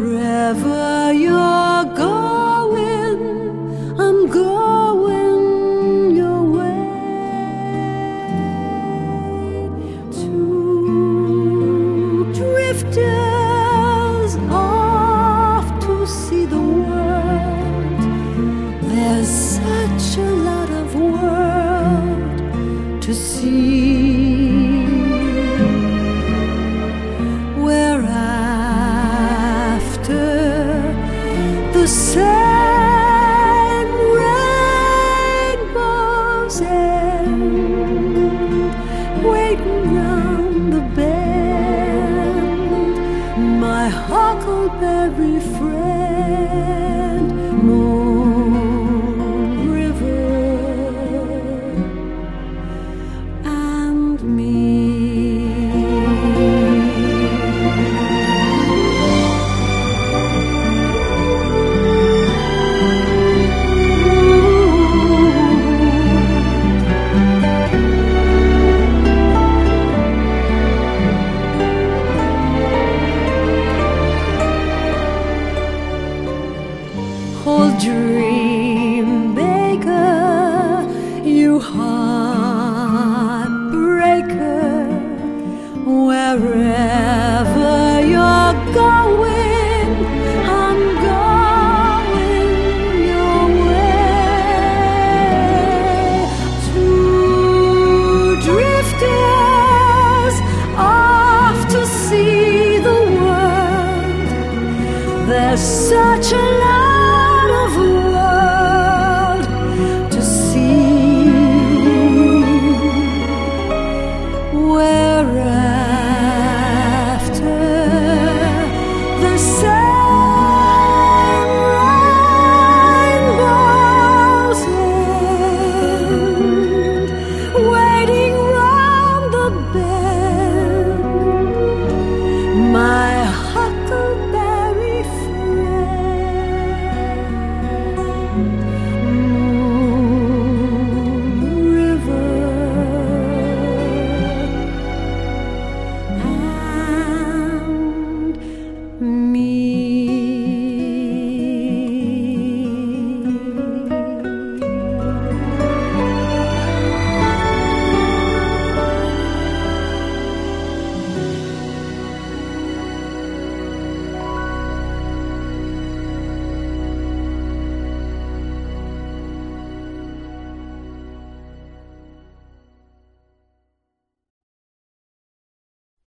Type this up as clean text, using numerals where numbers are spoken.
Wherever you're going, I'm going your way. Two drifters off to see the world. There's such a lot of world to see. We're after the same rainbow's end, waiting round the bend. My huckleberry friend, Moon River, and me. Old dream maker, you heartbreaker, wherever you're going, I'm going your way. Two drifters off to see the world. There's such a lot of